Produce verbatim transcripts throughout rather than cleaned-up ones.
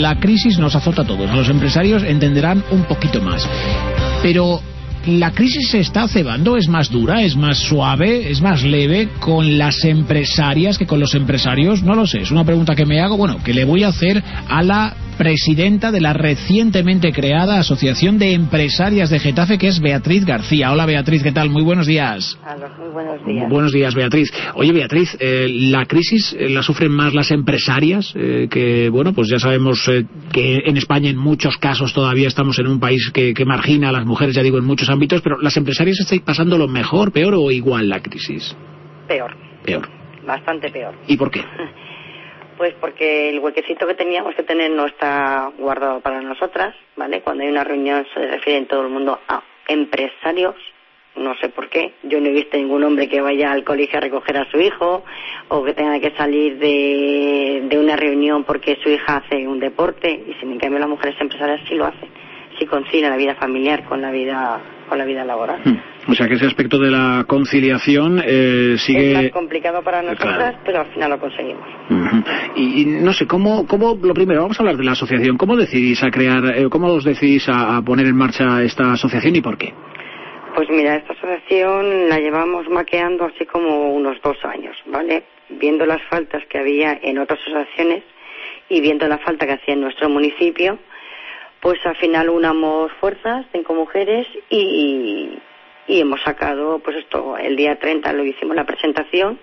la crisis nos azota a todos. A los empresarios entenderán un poquito más. Pero ¿la crisis se está cebando? ¿Es más dura? ¿Es más suave? ¿Es más leve con las empresarias que con los empresarios? No lo sé. Es una pregunta que me hago, bueno, que le voy a hacer a la presidenta de la recientemente creada Asociación de Empresarias de Getafe, que es Beatriz García. Hola, Beatriz, ¿qué tal? Muy buenos días. Hola, muy buenos días. Buenos días, Beatriz. Oye, Beatriz, eh, ¿la crisis eh, la sufren más las empresarias? Eh, que, bueno, pues ya sabemos eh, que en España en muchos casos todavía estamos en un país que, que margina a las mujeres, ya digo, en muchos ámbitos, pero ¿las empresarias estáis pasando lo mejor, peor o igual la crisis? Peor. Peor. Bastante peor. ¿Y por qué? Pues porque el huequecito que teníamos que tener no está guardado para nosotras, ¿vale? Cuando hay una reunión se refiere en todo el mundo a empresarios, no sé por qué. Yo no he visto ningún hombre que vaya al colegio a recoger a su hijo o que tenga que salir de, de una reunión porque su hija hace un deporte, y sin en cambio las mujeres empresarias sí lo hacen, sí concilian la vida familiar con la vida con la vida laboral. Hmm. O sea que ese aspecto de la conciliación eh, sigue... Es más complicado para nosotras, claro, pero al final lo conseguimos. Uh-huh. y, y no sé, ¿cómo, cómo, lo primero, vamos a hablar de la asociación. ¿Cómo decidís a crear, eh, cómo os decidís a, a poner en marcha esta asociación y por qué? Pues mira, esta asociación la llevamos maqueando así como unos dos años, ¿vale? Viendo las faltas que había en otras asociaciones y viendo la falta que hacía en nuestro municipio, pues al final unamos fuerzas, cinco mujeres, y, y hemos sacado, pues esto, el día treinta lo hicimos la presentación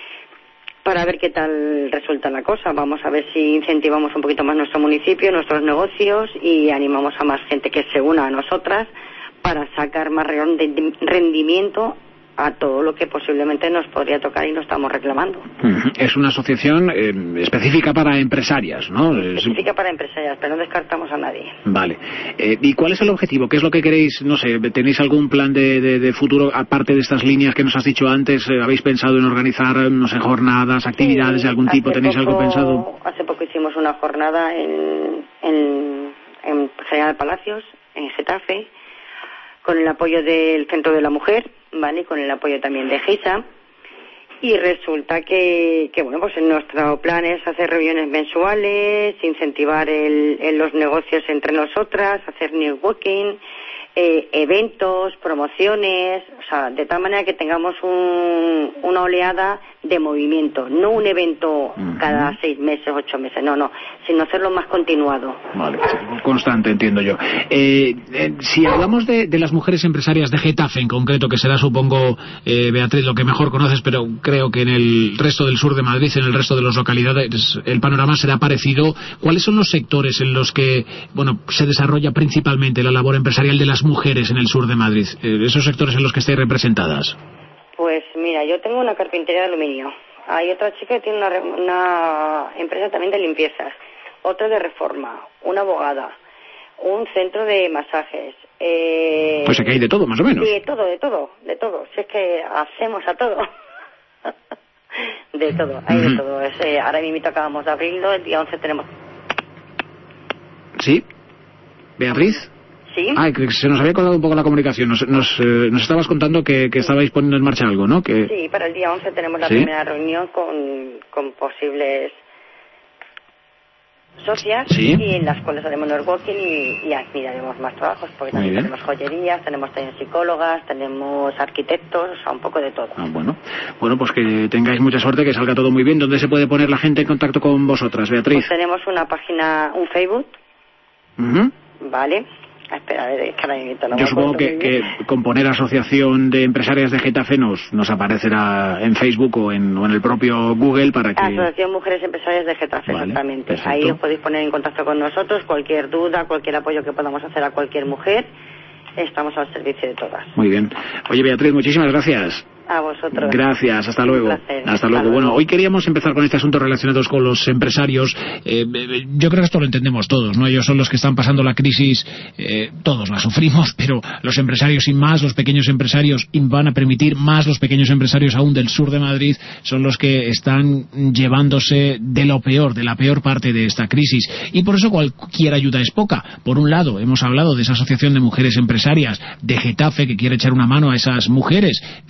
para ver qué tal resulta la cosa. Vamos a ver si incentivamos un poquito más nuestro municipio, nuestros negocios, y animamos a más gente que se una a nosotras para sacar más rendimiento a todo lo que posiblemente nos podría tocar y no estamos reclamando. Es una asociación eh, específica para empresarias, ¿no? Específica para empresarias, pero no descartamos a nadie. Vale. Eh, ¿Y cuál es el objetivo? ¿Qué es lo que queréis? No sé, ¿tenéis algún plan de, de, de futuro, aparte de estas líneas que nos has dicho antes? Eh, ¿Habéis pensado en organizar, no sé, jornadas, actividades sí, de algún tipo? ¿Tenéis poco, algo pensado? Hace poco hicimos una jornada en, en, en General Palacios, en Getafe, con el apoyo del Centro de la Mujer, ¿vale? Con el apoyo también de GISA, y resulta que, que bueno, pues en nuestro plan es hacer reuniones mensuales, incentivar el, el los negocios entre nosotras, hacer networking, eh, eventos, promociones, o sea, de tal manera que tengamos un, una oleada de movimiento, no un evento uh-huh. cada seis meses, ocho meses, no, no, sino hacerlo más continuado. Vale, constante, entiendo yo. Eh, eh, si hablamos de, de las mujeres empresarias de Getafe en concreto, que será, supongo, eh, Beatriz, lo que mejor conoces, pero creo que en el resto del sur de Madrid, en el resto de las localidades, el panorama será parecido. ¿Cuáles son los sectores en los que, bueno, se desarrolla principalmente la labor empresarial de las mujeres en el sur de Madrid? Eh, esos sectores en los que estáis representadas. Pues mira, yo tengo una carpintería de aluminio. Hay otra chica que tiene una, una empresa también de limpiezas, otra de reforma, una abogada, un centro de masajes. Eh... Pues aquí hay de todo, más o menos. Sí, de todo, de todo, de todo. Si es que hacemos a todo. De todo, hay de todo. Es, eh, ahora mismo acabamos de abrirlo, el día once tenemos... ¿Sí? ¿Beatriz? ¿Sí? Ah, que se nos había cortado un poco la comunicación. Nos, nos, eh, nos estabas contando que, que estabais poniendo en marcha algo, ¿no? Que... Sí, para el día once tenemos la ¿Sí? primera reunión con, con posibles socias, ¿Sí? y en las cuales haremos networking y, y aquí haremos más trabajos, porque también tenemos joyerías, tenemos también psicólogas, tenemos arquitectos, o sea, un poco de todo. Ah, bueno. Bueno, pues que tengáis mucha suerte, que salga todo muy bien. ¿Dónde se puede poner la gente en contacto con vosotras, Beatriz? Pues tenemos una página, un Facebook, uh-huh. ¿vale? Espera, a ver, es que ahora mismo no Yo supongo que, que con poner Asociación de Empresarias de Getafe nos, nos aparecerá en Facebook o en, o en el propio Google para que... Asociación Mujeres Empresarias de Getafe, vale, exactamente. Perfecto. Ahí os podéis poner en contacto con nosotros, cualquier duda, cualquier apoyo que podamos hacer a cualquier mujer, estamos al servicio de todas. Muy bien. Oye, Beatriz, muchísimas gracias. A vosotros. Gracias, hasta luego. Hasta, hasta luego. Bueno, hoy queríamos empezar con este asunto relacionado con los empresarios. Eh, yo creo que esto lo entendemos todos, ¿no? Ellos son los que están pasando la crisis, eh, todos la sufrimos, pero los empresarios y más, los pequeños empresarios, y van a permitir más los pequeños empresarios aún del sur de Madrid, son los que están llevándose de lo peor, de la peor parte de esta crisis. Y por eso cualquier ayuda es poca. Por un lado, hemos hablado de esa asociación de mujeres empresarias de Getafe que quiere echar una mano a esas mujeres, que, y como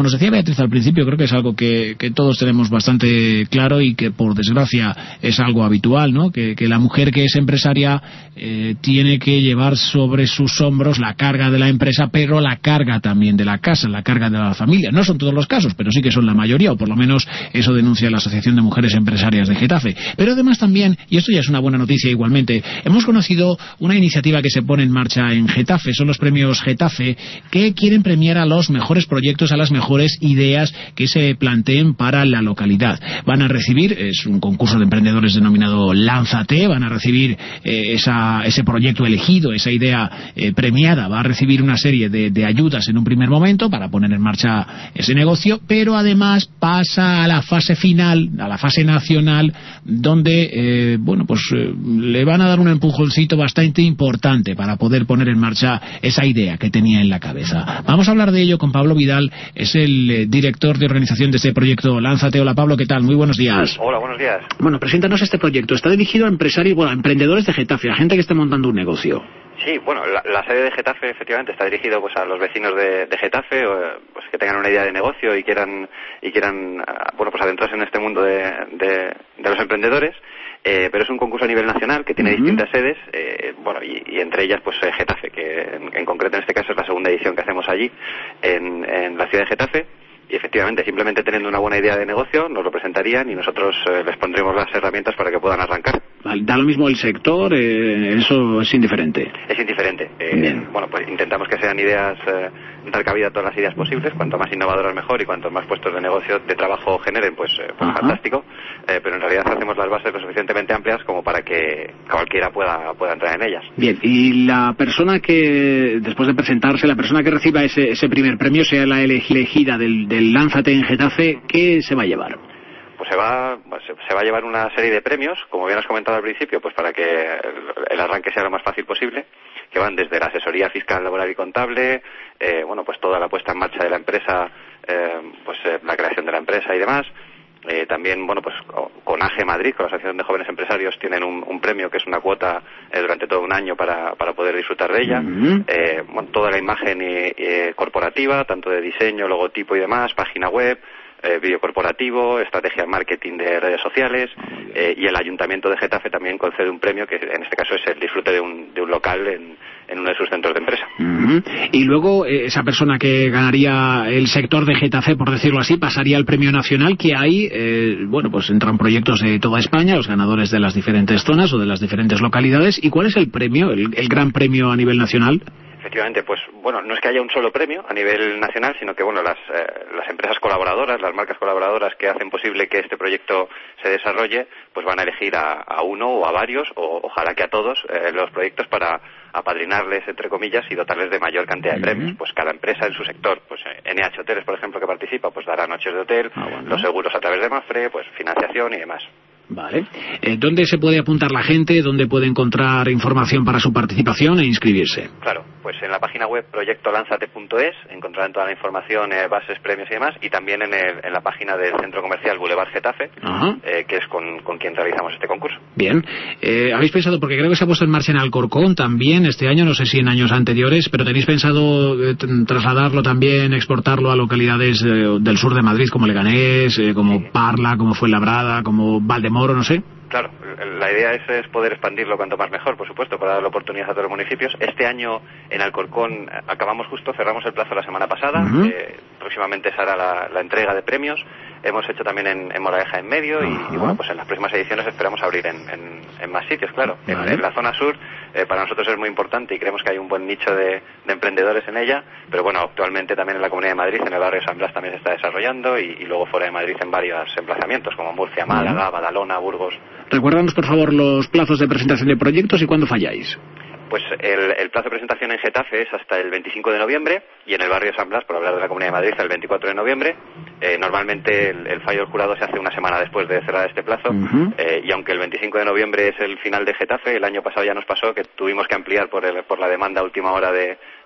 como nos decía Beatriz al principio, creo que es algo que, que todos tenemos bastante claro y que por desgracia es algo habitual, ¿no? Que, que la mujer que es empresaria eh, tiene que llevar sobre sus hombros la carga de la empresa, pero la carga también de la casa, la carga de la familia. No son todos los casos, pero sí que son la mayoría, o por lo menos eso denuncia la Asociación de Mujeres Empresarias de Getafe. Pero además también, y esto ya es una buena noticia igualmente, hemos conocido una iniciativa que se pone en marcha en Getafe, son los premios Getafe, que quieren premiar a los mejores proyectos, a las mejores ideas que se planteen para la localidad. Van a recibir, es un concurso de emprendedores denominado Lánzate, van a recibir eh, esa, ese proyecto elegido, esa idea eh, premiada, va a recibir una serie de, de ayudas en un primer momento para poner en marcha ese negocio, pero además pasa a la fase final, a la fase nacional, donde eh, bueno pues eh, le van a dar un empujoncito bastante importante para poder poner en marcha esa idea que tenía en la cabeza. Vamos a hablar de ello con Pablo Vidal, es el eh, director de organización de este proyecto Lánzate. Hola Pablo, ¿qué tal? Muy buenos días. Hola, buenos días. Bueno, preséntanos este proyecto. Está dirigido a empresarios, bueno, a emprendedores de Getafe, a gente que esté montando un negocio. Sí, bueno, la, la sede de Getafe efectivamente está dirigido pues a los vecinos de, de Getafe, o, pues que tengan una idea de negocio y quieran y quieran bueno pues adentrarse en este mundo de, de, de los emprendedores. Eh, pero es un concurso a nivel nacional que tiene uh-huh. distintas sedes, eh, bueno, y, y entre ellas pues eh, Getafe, que en, en concreto en este caso es la segunda edición que hacemos allí en, en la ciudad de Getafe. Y efectivamente, simplemente teniendo una buena idea de negocio, nos lo presentarían y nosotros eh, les pondremos las herramientas para que puedan arrancar. Vale, da lo mismo el sector, eh, eso es indiferente. Es indiferente. Eh, bueno, pues intentamos que sean ideas, eh, dar cabida a todas las ideas posibles, cuanto más innovadoras mejor y cuanto más puestos de negocio, de trabajo generen, pues, eh, pues fantástico. Eh, pero en realidad hacemos las bases lo suficientemente amplias como para que cualquiera pueda, pueda entrar en ellas. Bien, y la persona que, después de presentarse, la persona que reciba ese, ese primer premio, sea la elegida del, del Lánzate en Getafe, ¿qué se va a llevar? Pues se va, pues se va a llevar una serie de premios, como bien has comentado al principio, pues para que el arranque sea lo más fácil posible, que van desde la asesoría fiscal, laboral y contable, eh, bueno, pues toda la puesta en marcha de la empresa, eh, pues eh, la creación de la empresa y demás. Eh, también, bueno, pues con A G Madrid, con la Asociación de Jóvenes Empresarios, tienen un, un premio que es una cuota eh, durante todo un año para, para poder disfrutar de ella. Uh-huh. eh, bueno, toda la imagen y, y corporativa, tanto de diseño, logotipo y demás, página web, eh, vídeo corporativo, estrategia de marketing de redes sociales, eh, y el Ayuntamiento de Getafe también concede un premio que en este caso es el disfrute de un, de un local en, en uno de sus centros de empresa. Uh-huh. Y luego eh, esa persona que ganaría el sector de Getafe, por decirlo así, pasaría al premio nacional, que hay, eh, bueno, pues entran proyectos de toda España, los ganadores de las diferentes zonas o de las diferentes localidades. ¿Y cuál es el premio, el, el gran premio a nivel nacional? Efectivamente, pues bueno, no es que haya un solo premio a nivel nacional, sino que bueno, las, eh, las empresas colaboradoras, las marcas colaboradoras que hacen posible que este proyecto se desarrolle, pues van a elegir a, a uno o a varios, o ojalá que a todos, eh, los proyectos para apadrinarles, entre comillas, y dotarles de mayor cantidad de premios. Pues cada empresa en su sector, pues N H Hoteles, por ejemplo, que participa, pues dará noches de hotel, ah, bueno. Los seguros a través de Mafre, pues financiación y demás. Vale. Eh, ¿Dónde se puede apuntar la gente? ¿Dónde puede encontrar información para su participación e inscribirse? Claro, pues en la página web proyecto lánzate punto es encontrarán toda la información, eh, bases, premios y demás, y también en, el, en la página del Centro Comercial Boulevard Getafe, eh, que es con, con quien realizamos este concurso. Bien. Eh, ¿Habéis pensado, porque creo que se ha puesto en marcha en Alcorcón también este año, no sé si en años anteriores, pero tenéis pensado eh, trasladarlo también, exportarlo a localidades eh, del sur de Madrid, como Leganés, eh, como sí. Parla, como Fuenlabrada, como Valdemoro, no sé? Claro, la idea es, es poder expandirlo cuanto más mejor, por supuesto, para dar oportunidades a todos los municipios. Este año en Alcorcón acabamos justo, cerramos el plazo la semana pasada, uh-huh. eh, próximamente se hará la, la entrega de premios. Hemos hecho también en, en Moraleja en medio y, uh-huh. y bueno, pues en las próximas ediciones esperamos abrir en, en, en más sitios, claro. Vale. En, en la zona sur eh, para nosotros es muy importante y creemos que hay un buen nicho de, de emprendedores en ella, pero bueno, actualmente también en la Comunidad de Madrid, en el barrio San Blas también se está desarrollando y, y luego fuera de Madrid en varios emplazamientos como Murcia, Málaga, uh-huh. Badalona, Burgos. Recuérdanos por favor los plazos de presentación de proyectos y cuándo falláis. Pues el, el plazo de presentación en Getafe es hasta el veinticinco de noviembre y en el barrio San Blas, por hablar de la Comunidad de Madrid, el veinticuatro de noviembre. Eh, normalmente el, el fallo del jurado se hace una semana después de cerrar este plazo, uh-huh. eh, y aunque el veinticinco de noviembre es el final de Getafe, el año pasado ya nos pasó que tuvimos que ampliar por, el, por la demanda a última hora de,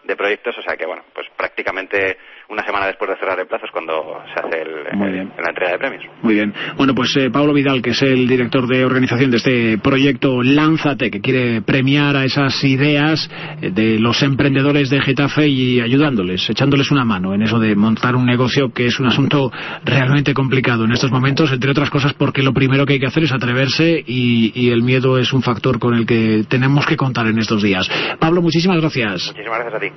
de proyectos, o sea que, bueno, pues prácticamente una semana después de cerrar el plazo es cuando se hace el, el, la entrega de premios. Muy bien. Bueno, pues eh, Pablo Vidal, que es el director de organización de este proyecto Lánzate, que quiere premiar a esas ideas eh, de los emprendedores de Getafe y ayudándoles, echándoles una mano en eso de montar un negocio, que es un asunto realmente complicado en estos momentos, entre otras cosas porque lo primero que hay que hacer es atreverse y, y el miedo es un factor con el que tenemos que contar en estos días. Pablo, muchísimas gracias. Muchísimas gracias a ti.